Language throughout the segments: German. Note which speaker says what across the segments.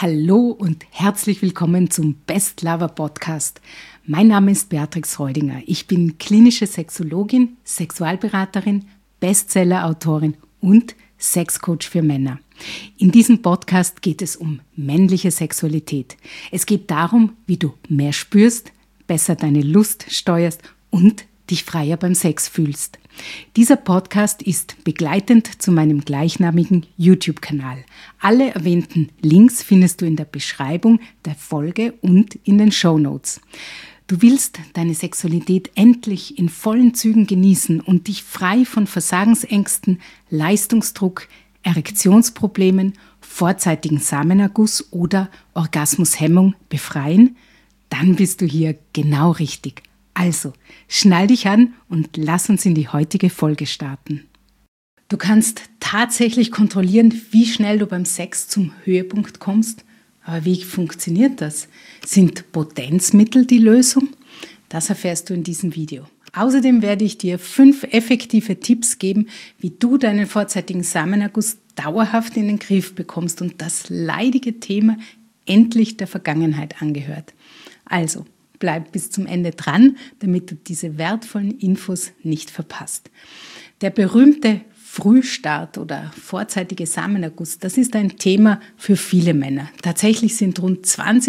Speaker 1: Hallo und herzlich willkommen zum Best Lover Podcast. Mein Name ist Beatrix Reudinger. Ich bin klinische Sexologin, Sexualberaterin, Bestseller-Autorin und Sexcoach für Männer. In diesem Podcast geht es um männliche Sexualität. Es geht darum, wie du mehr spürst, besser deine Lust steuerst und dich freier beim Sex fühlst. Dieser Podcast ist begleitend zu meinem gleichnamigen YouTube-Kanal. Alle erwähnten Links findest du in der Beschreibung der Folge und in den Shownotes. Du willst deine Sexualität endlich in vollen Zügen genießen und dich frei von Versagensängsten, Leistungsdruck, Erektionsproblemen, vorzeitigen Samenerguss oder Orgasmushemmung befreien? Dann bist du hier genau richtig. Also, schnall dich an und lass uns in die heutige Folge starten. Du kannst tatsächlich kontrollieren, wie schnell du beim Sex zum Höhepunkt kommst. Aber wie funktioniert das? Sind Potenzmittel die Lösung? Das erfährst du in diesem Video. Außerdem werde ich dir 5 effektive Tipps geben, wie du deinen vorzeitigen Samenerguss dauerhaft in den Griff bekommst und das leidige Thema endlich der Vergangenheit angehört. Also, bleib bis zum Ende dran, damit du diese wertvollen Infos nicht verpasst. Der berühmte Frühstart oder vorzeitige Samenerguss, das ist ein Thema für viele Männer. Tatsächlich sind rund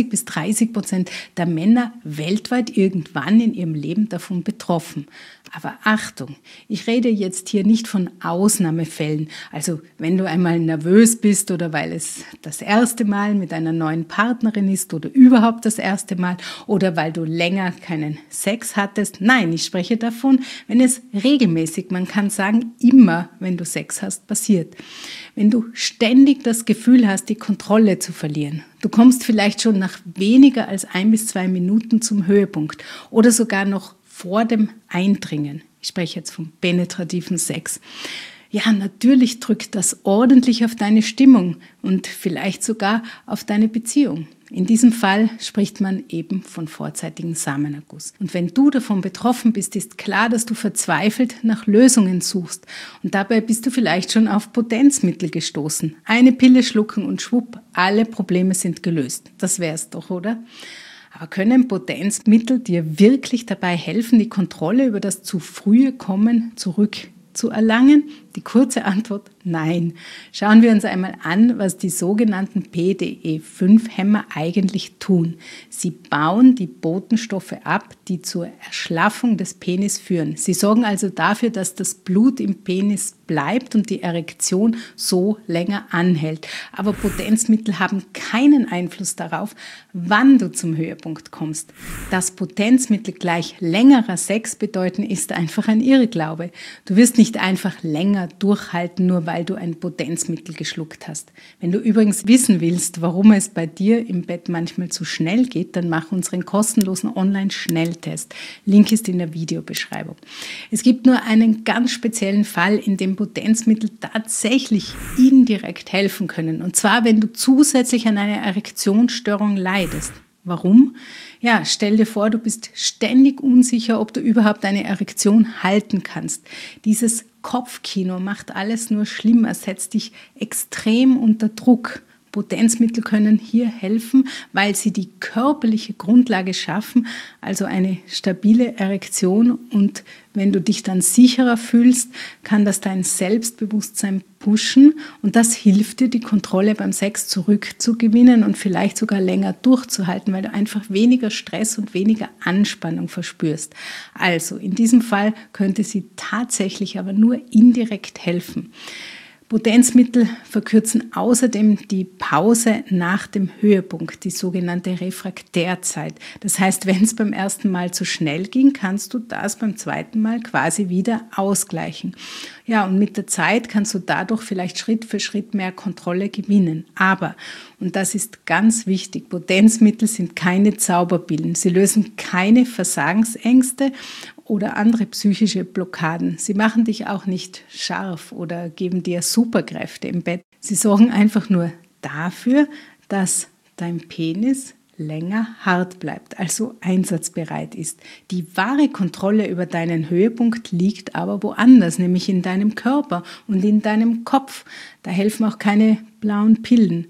Speaker 1: 20-30% der Männer weltweit irgendwann in ihrem Leben davon betroffen. Aber Achtung, ich rede jetzt hier nicht von Ausnahmefällen, also wenn du einmal nervös bist oder weil es das erste Mal mit einer neuen Partnerin ist oder überhaupt das erste Mal oder weil du länger keinen Sex hattest. Nein, ich spreche davon, wenn es regelmäßig, man kann sagen immer, wenn du Sex hast, passiert. Wenn du ständig das Gefühl hast, die Kontrolle zu verlieren. Du kommst vielleicht schon nach weniger als 1 bis 2 Minuten zum Höhepunkt oder sogar noch vor dem Eindringen. Ich spreche jetzt vom penetrativen Sex. Ja, natürlich drückt das ordentlich auf deine Stimmung und vielleicht sogar auf deine Beziehung. In diesem Fall spricht man eben von vorzeitigem Samenerguss. Und wenn du davon betroffen bist, ist klar, dass du verzweifelt nach Lösungen suchst. Und dabei bist du vielleicht schon auf Potenzmittel gestoßen. Eine Pille schlucken und schwupp, alle Probleme sind gelöst. Das wär's doch, oder? Aber können Potenzmittel dir wirklich dabei helfen, die Kontrolle über das zu frühe Kommen zurückzuerlangen? Die kurze Antwort: Nein. Schauen wir uns einmal an, was die sogenannten PDE5-Hämmer eigentlich tun. Sie bauen die Botenstoffe ab, die zur Erschlaffung des Penis führen. Sie sorgen also dafür, dass das Blut im Penis bleibt und die Erektion so länger anhält. Aber Potenzmittel haben keinen Einfluss darauf, wann du zum Höhepunkt kommst. Dass Potenzmittel gleich längerer Sex bedeuten, ist einfach ein Irrglaube. Du wirst nicht einfach länger durchhalten, nur weil du ein Potenzmittel geschluckt hast. Wenn du übrigens wissen willst, warum es bei dir im Bett manchmal zu schnell geht, dann mach unseren kostenlosen Online-Schnelltest. Link ist in der Videobeschreibung. Es gibt nur einen ganz speziellen Fall, in dem Potenzmittel tatsächlich indirekt helfen können. Und zwar, wenn du zusätzlich an einer Erektionsstörung leidest. Warum? Ja, stell dir vor, du bist ständig unsicher, ob du überhaupt eine Erektion halten kannst. Dieses Kopfkino macht alles nur schlimmer, setzt dich extrem unter Druck. Potenzmittel können hier helfen, weil sie die körperliche Grundlage schaffen, also eine stabile Erektion. Und wenn du dich dann sicherer fühlst, kann das dein Selbstbewusstsein pushen und das hilft dir, die Kontrolle beim Sex zurückzugewinnen und vielleicht sogar länger durchzuhalten, weil du einfach weniger Stress und weniger Anspannung verspürst. Also in diesem Fall könnte sie tatsächlich aber nur indirekt helfen. Potenzmittel verkürzen außerdem die Pause nach dem Höhepunkt, die sogenannte Refraktärzeit. Das heißt, wenn es beim ersten Mal zu schnell ging, kannst du das beim zweiten Mal quasi wieder ausgleichen. Ja, und mit der Zeit kannst du dadurch vielleicht Schritt für Schritt mehr Kontrolle gewinnen. Aber, und das ist ganz wichtig, Potenzmittel sind keine Zauberpillen. Sie lösen keine Versagensängste oder andere psychische Blockaden. Sie machen dich auch nicht scharf oder geben dir Superkräfte im Bett. Sie sorgen einfach nur dafür, dass dein Penis länger hart bleibt, also einsatzbereit ist. Die wahre Kontrolle über deinen Höhepunkt liegt aber woanders, nämlich in deinem Körper und in deinem Kopf. Da helfen auch keine blauen Pillen.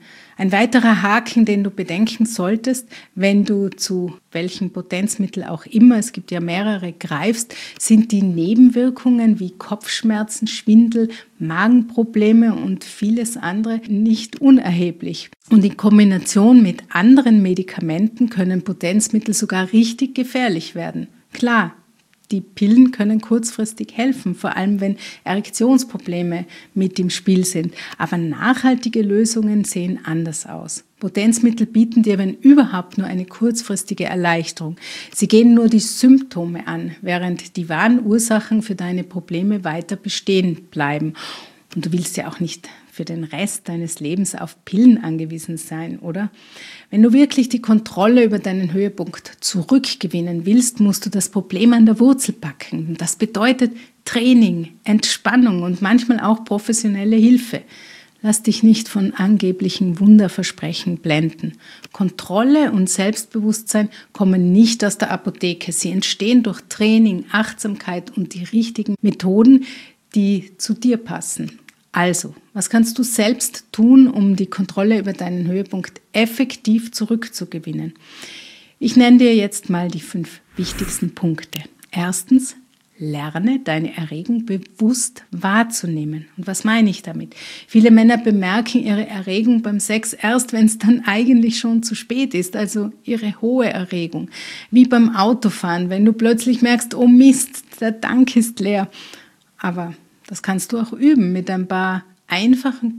Speaker 1: Ein weiterer Haken, den du bedenken solltest, wenn du zu welchem Potenzmittel auch immer, es gibt ja mehrere, greifst, sind die Nebenwirkungen wie Kopfschmerzen, Schwindel, Magenprobleme und vieles andere nicht unerheblich. Und in Kombination mit anderen Medikamenten können Potenzmittel sogar richtig gefährlich werden. Klar, die Pillen können kurzfristig helfen, vor allem wenn Erektionsprobleme mit im Spiel sind. Aber nachhaltige Lösungen sehen anders aus. Potenzmittel bieten dir, wenn überhaupt, nur eine kurzfristige Erleichterung. Sie gehen nur die Symptome an, während die wahren Ursachen für deine Probleme weiter bestehen bleiben. Und du willst ja auch nicht für den Rest deines Lebens auf Pillen angewiesen sein, oder? Wenn du wirklich die Kontrolle über deinen Höhepunkt zurückgewinnen willst, musst du das Problem an der Wurzel packen. Das bedeutet Training, Entspannung und manchmal auch professionelle Hilfe. Lass dich nicht von angeblichen Wunderversprechen blenden. Kontrolle und Selbstbewusstsein kommen nicht aus der Apotheke. Sie entstehen durch Training, Achtsamkeit und die richtigen Methoden, die zu dir passen. Also, was kannst du selbst tun, um die Kontrolle über deinen Höhepunkt effektiv zurückzugewinnen? Ich nenne dir jetzt mal die 5 wichtigsten Punkte. Erstens, lerne deine Erregung bewusst wahrzunehmen. Und was meine ich damit? Viele Männer bemerken ihre Erregung beim Sex erst, wenn es dann eigentlich schon zu spät ist, also ihre hohe Erregung. Wie beim Autofahren, wenn du plötzlich merkst, oh Mist, der Tank ist leer. Aber das kannst du auch üben. Mit ein paar einfachen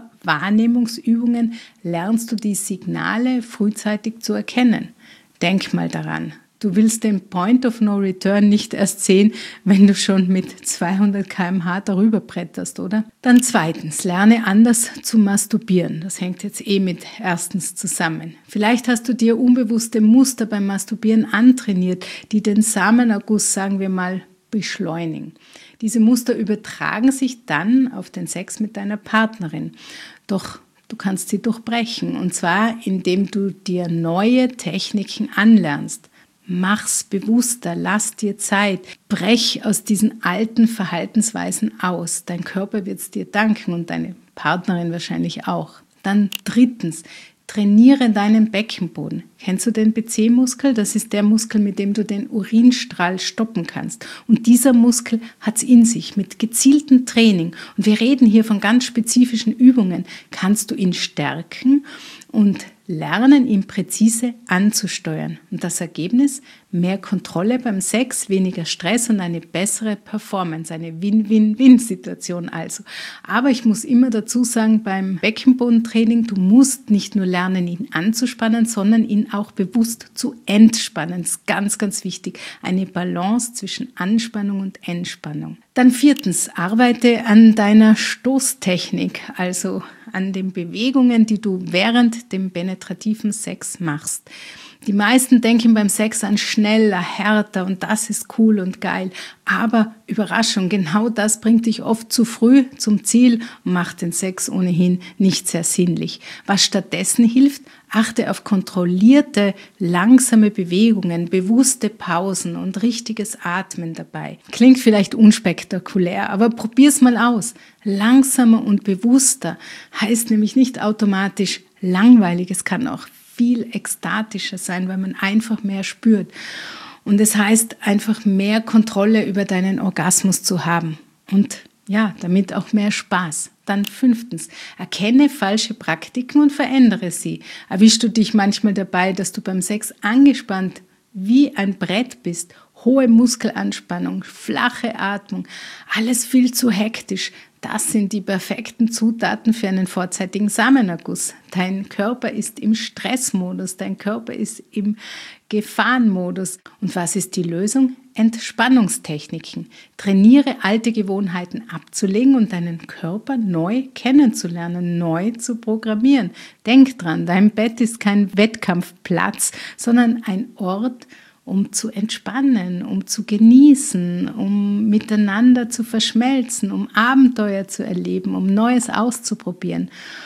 Speaker 1: Körperwahrnehmungsübungen lernst du die Signale frühzeitig zu erkennen. Denk mal daran. Du willst den Point of No Return nicht erst sehen, wenn du schon mit 200 km/h darüber bretterst, oder? Dann zweitens, lerne anders zu masturbieren. Das hängt jetzt mit erstens zusammen. Vielleicht hast du dir unbewusste Muster beim Masturbieren antrainiert, die den Samenerguss, sagen wir mal, beschleunigen. Diese Muster übertragen sich dann auf den Sex mit deiner Partnerin. Doch du kannst sie durchbrechen, und zwar indem du dir neue Techniken anlernst. Mach's bewusster, lass dir Zeit, brech aus diesen alten Verhaltensweisen aus. Dein Körper wird's dir danken und deine Partnerin wahrscheinlich auch. Dann drittens, trainiere deinen Beckenboden. Kennst du den BC-Muskel? Das ist der Muskel, mit dem du den Urinstrahl stoppen kannst. Und dieser Muskel hat's in sich mit gezieltem Training. Und wir reden hier von ganz spezifischen Übungen. Kannst du ihn stärken und lernen, ihn präzise anzusteuern. Und das Ergebnis? Mehr Kontrolle beim Sex, weniger Stress und eine bessere Performance. Eine Win-Win-Win-Situation also. Aber ich muss immer dazu sagen, beim Beckenbodentraining, du musst nicht nur lernen, ihn anzuspannen, sondern ihn auch bewusst zu entspannen. Das ist ganz, ganz wichtig. Eine Balance zwischen Anspannung und Entspannung. Dann viertens, arbeite an deiner Stoßtechnik, also an den Bewegungen, die du während dem penetrativen Sex machst. Die meisten denken beim Sex an schneller, härter und das ist cool und geil. Aber Überraschung, genau das bringt dich oft zu früh zum Ziel und macht den Sex ohnehin nicht sehr sinnlich. Was stattdessen hilft, achte auf kontrollierte, langsame Bewegungen, bewusste Pausen und richtiges Atmen dabei. Klingt vielleicht unspektakulär, aber probier's mal aus. Langsamer und bewusster heißt nämlich nicht automatisch langweilig. Es kann auch viel ekstatischer sein, weil man einfach mehr spürt. Und es heißt einfach mehr Kontrolle über deinen Orgasmus zu haben. Und ja, damit auch mehr Spaß. Dann fünftens, erkenne falsche Praktiken und verändere sie. Erwischst du dich manchmal dabei, dass du beim Sex angespannt wie ein Brett bist, hohe Muskelanspannung, flache Atmung, alles viel zu hektisch. Das sind die perfekten Zutaten für einen vorzeitigen Samenerguss. Dein Körper ist im Stressmodus, dein Körper ist im Gefahrenmodus. Und was ist die Lösung? Entspannungstechniken. Trainiere alte Gewohnheiten abzulegen und deinen Körper neu kennenzulernen, neu zu programmieren. Denk dran, dein Bett ist kein Wettkampfplatz, sondern ein Ort, um zu entspannen, um zu genießen, um miteinander zu verschmelzen, um Abenteuer zu erleben, um Neues auszuprobieren.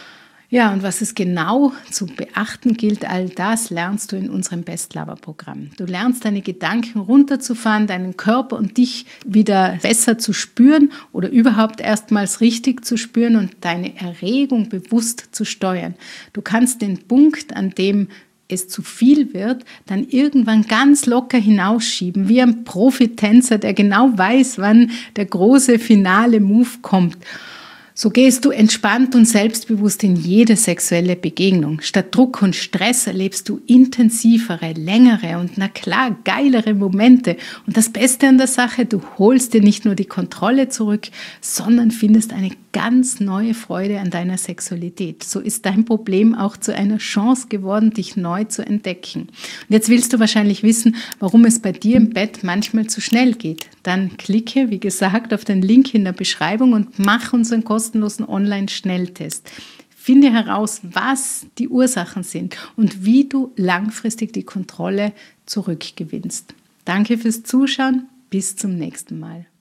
Speaker 1: Ja, und was es genau zu beachten gilt, all das lernst du in unserem Best Lover Programm. Du lernst deine Gedanken runterzufahren, deinen Körper und dich wieder besser zu spüren oder überhaupt erstmals richtig zu spüren und deine Erregung bewusst zu steuern. Du kannst den Punkt, an dem es zu viel wird, dann irgendwann ganz locker hinausschieben, wie ein Profitänzer, der genau weiß, wann der große finale Move kommt. So gehst du entspannt und selbstbewusst in jede sexuelle Begegnung. Statt Druck und Stress erlebst du intensivere, längere und na klar, geilere Momente. Und das Beste an der Sache, du holst dir nicht nur die Kontrolle zurück, sondern findest eine ganz neue Freude an deiner Sexualität. So ist dein Problem auch zu einer Chance geworden, dich neu zu entdecken. Und jetzt willst du wahrscheinlich wissen, warum es bei dir im Bett manchmal zu schnell geht. Dann klicke, wie gesagt, auf den Link in der Beschreibung und mach unseren kostenlosen Online-Schnelltest. Finde heraus, was die Ursachen sind und wie du langfristig die Kontrolle zurückgewinnst. Danke fürs Zuschauen. Bis zum nächsten Mal.